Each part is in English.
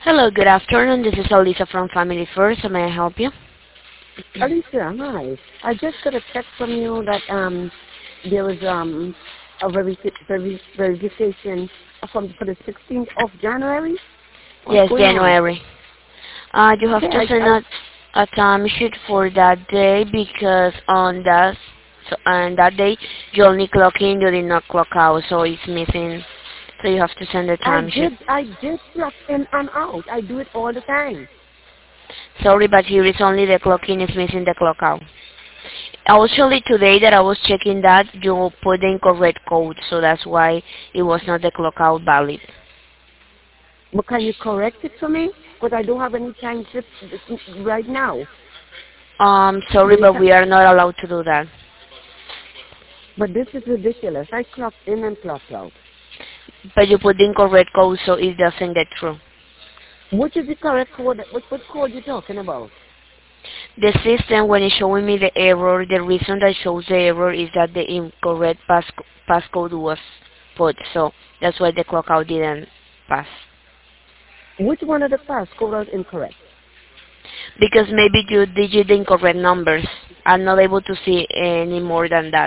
Hello, good afternoon. This is Alisa from Family First. How may I help you? Alicia, hi. I just got a text from you that there was a verification for the 16th of January. What's Yes, going on? January. You have Okay, to send a time sheet for that day because on that day you only clock in, you did not clock out, so it's missing. So you have to send a I time sheet. did I did clock in and out. I do it all the time. Sorry, but here is only the clock in is missing the clock out. Actually, today that I was checking that, you put the incorrect code, so that's why it was not the clock out valid. But can you correct it for me? Because I don't have any time shift right now. Sorry, Will you but we are not allowed to do that. but this is ridiculous. I clocked in and clocked out. But you put the incorrect code, so it doesn't get through. Which is the correct code? What code you talking about? The system, when it's showing me the error, the reason that shows the error is that the incorrect passcode was put, so that's why the clock out didn't pass. Which one of the passcode is incorrect? Because maybe you digit the incorrect numbers. I'm not able to see any more than that.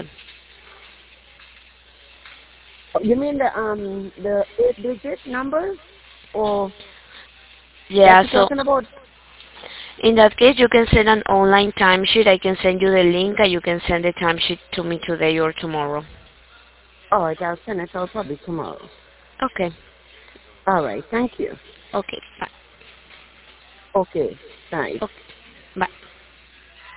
You mean the 8-digit numbers, or that Yeah, you're so talking about? in that case, you can send an online timesheet. I can send you the link, and you can send the timesheet to me today or tomorrow. All right, I'll send it out probably tomorrow. Okay. All right, thank you. Okay. Bye. Okay, thanks. Okay.